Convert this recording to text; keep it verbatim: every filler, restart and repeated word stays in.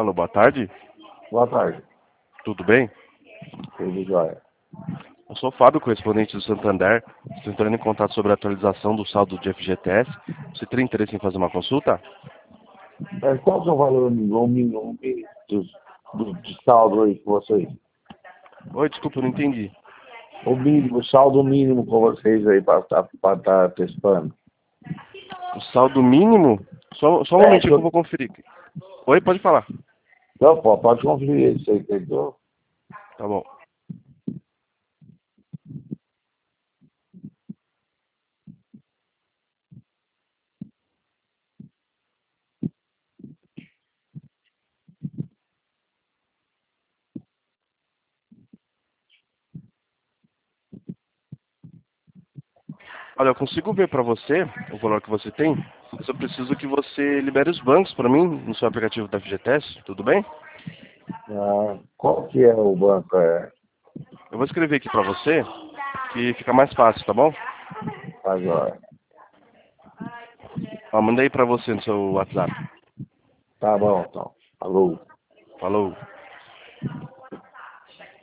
Alô, boa tarde. Boa tarde. Tudo bem? Tudo jóia. Eu sou o Fábio, correspondente do Santander. Estou entrando em contato sobre a atualização do saldo de F G T S. Você tem interesse em fazer uma consulta? Mas qual que é o valor mínimo, mínimo do, do, de saldo aí com vocês? Oi, desculpa, eu não entendi. O mínimo, o saldo mínimo com vocês aí para estar tá, tá testando? O saldo mínimo? Só, só um É, momentinho que eu tô... vou conferir. Oi, pode falar. Não, pô, pode conferir isso aí, entendeu? Tá bom. Olha, eu consigo ver para você o valor que você tem, mas eu preciso que você libere os bancos para mim no seu aplicativo da F G T S, tudo bem? Ah, qual que é o banco? É, Eu vou escrever aqui para você, que fica mais fácil, tá bom? agora. Ó, mandei para você no seu WhatsApp. Tá bom, então. Falou. Falou.